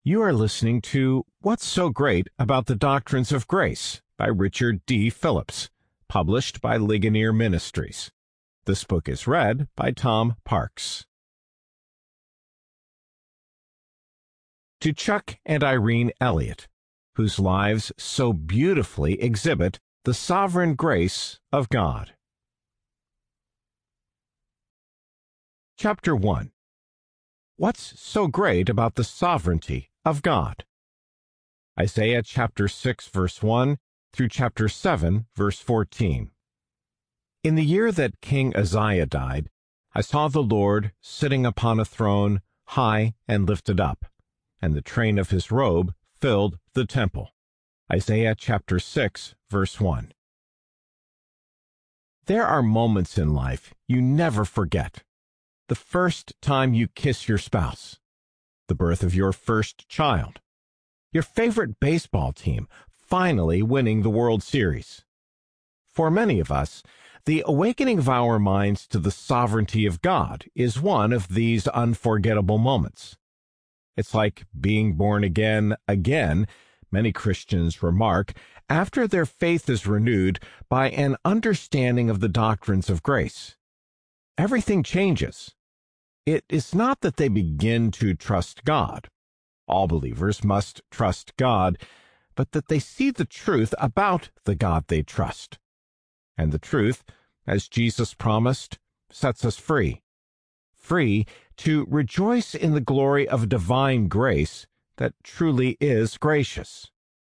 You are listening to What's So Great About the Doctrines of Grace by Richard D. Phillips, published by Ligonier Ministries. This book is read by Tom Parks. To Chuck and Irene Elliott, whose lives so beautifully exhibit the sovereign grace of God. Chapter 1. What's so great about the sovereignty of God? Isaiah chapter 6, verse 1 through chapter 7, verse 14. In the year that King Uzziah died, I saw the Lord sitting upon a throne, high and lifted up, and the train of his robe filled the temple. Isaiah chapter 6, verse 1. There are moments in life you never forget. The first time you kiss your spouse, the birth of your first child, your favorite baseball team finally winning the World Series. For many of us, the awakening of our minds to the sovereignty of God is one of these unforgettable moments. It's like being born again, many Christians remark, after their faith is renewed by an understanding of the doctrines of grace. Everything changes. It is not that they begin to trust God. All believers must trust God, but that they see the truth about the God they trust. And the truth, as Jesus promised, sets us free. Free to rejoice in the glory of divine grace that truly is gracious.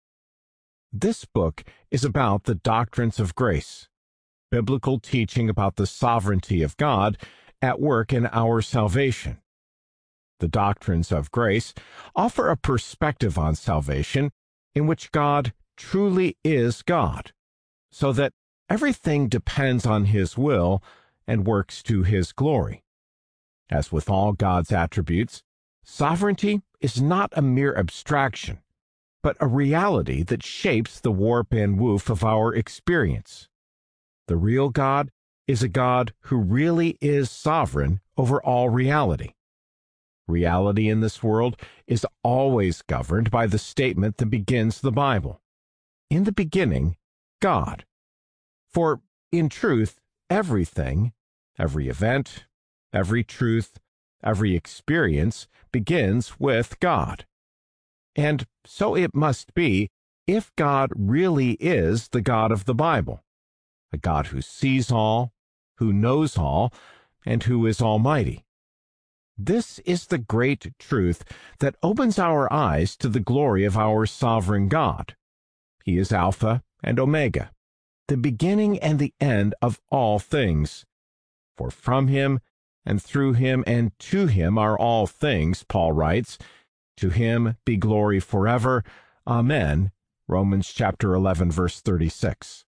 This book is about the doctrines of grace, biblical teaching about the sovereignty of God at work in our salvation. The doctrines of grace offer a perspective on salvation in which God truly is God, so that everything depends on His will and works to His glory. As with all God's attributes, sovereignty is not a mere abstraction, but a reality that shapes the warp and woof of our experience. The real God is a God who really is sovereign over all reality. Reality in this world is always governed by the statement that begins the Bible. In the beginning, God. For, in truth, everything, every event, every truth, every experience begins with God. And so it must be if God really is the God of the Bible, a God who sees all, who knows all, and who is almighty. This is the great truth that opens our eyes to the glory of our sovereign God. He is Alpha and Omega, the beginning and the end of all things. For from Him, and through Him, and to Him are all things, Paul writes. To Him be glory forever. Amen. Romans chapter 11, verse 36.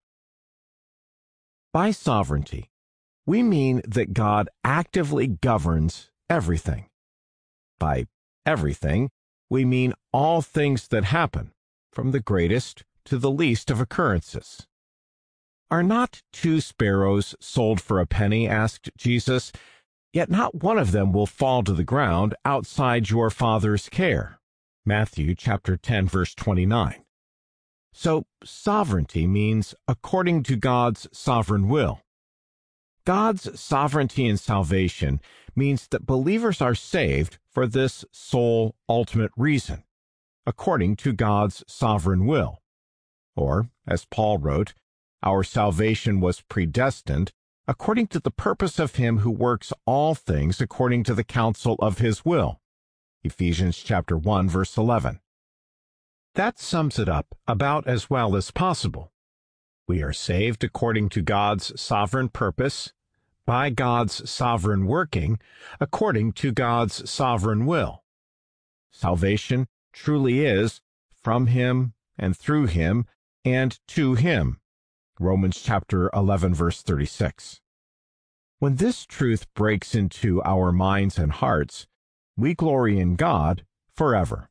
By sovereignty, we mean that God actively governs everything. By everything, we mean all things that happen, from the greatest to the least of occurrences. Are not 2 sparrows sold for a penny? Asked Jesus. Yet not one of them will fall to the ground outside your Father's care. Matthew chapter 10, verse 29. So sovereignty means according to God's sovereign will. God's sovereignty in salvation means that believers are saved for this sole ultimate reason, according to God's sovereign will. Or, as Paul wrote, our salvation was predestined according to the purpose of Him who works all things according to the counsel of His will. Ephesians chapter 1, verse 11. That sums it up about as well as possible. We are saved according to God's sovereign purpose, by God's sovereign working, according to God's sovereign will. Salvation truly is from Him and through Him and to Him. Romans chapter 11, verse 36. When this truth breaks into our minds and hearts, we glory in God forever.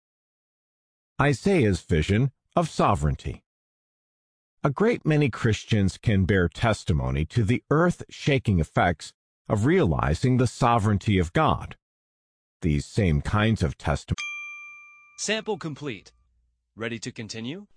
Isaiah's vision of sovereignty. A great many Christians can bear testimony to the earth-shaking effects of realizing the sovereignty of God. These same kinds of testimonies Sample complete. Ready to continue?